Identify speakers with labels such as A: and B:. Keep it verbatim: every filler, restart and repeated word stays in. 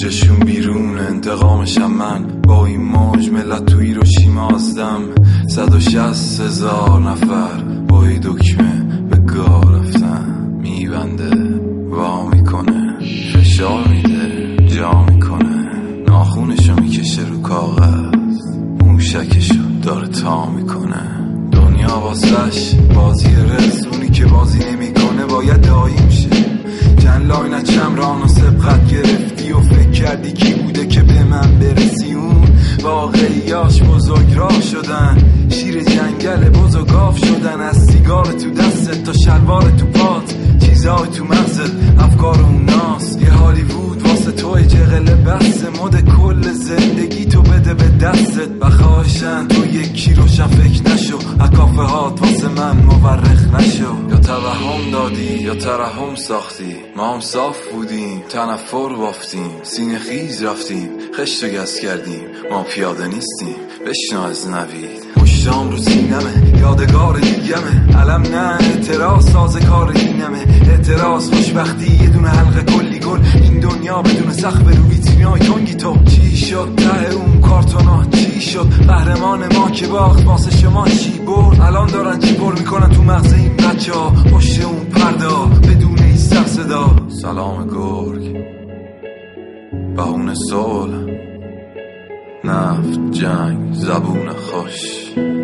A: جشون بیرون انتقامشم من با این موج ملت توی رو شیمازدم. صد و شصت هزار نفر با این دکمه به گاه رفتن. میبنده وا میکنه فشار میده جا میکنه ناخونشو میکشه رو کاغذ موشکشو داره تا میکنه. دنیا واسش بازی رسونی که بازی نمیکنه باید دایی میشه. چند لاین چمران و سبقت گرفتی و فکر کردی کی بوده که به من برسی. اون واقعیاش بزرگ راه شدن شیر جنگل بزرگاف شدن. از سیگار تو دستت تا شلوار تو پات چیزای تو مغزت افکار اوناست. یه هالیوود واسه توی جغله بس مد کل زندگی تو بده به دستت. بخواهشن تو یکی رو فکر نشو اکافه هات واسه من مورخ نشو. یا توهم دادی یا ترحم ساختی ما هم صاف بودیم تنفر بافتیم سینه خیز رفتیم خشت و گز کردیم ما پیاده نیستیم. بشنو از نوید مشتام رو سینمه یادگار دیگمه. علم نه اعتراض ساز کار دینمه. اعتراض خوشبختی یه دونه حلقه کلی گل. این دنیا بدون سقف رو ویترینای تنگی تو. چی شد ته اون کارتونا چی شد قهرمان ما که باخت واسه شما چی برد. الان دارن چی پر میکنن تو مغز این بچه ها پشت اون پردا بدون این سر صدا. سلام گرگ بهونه صلح نفت جنگ زبون خوش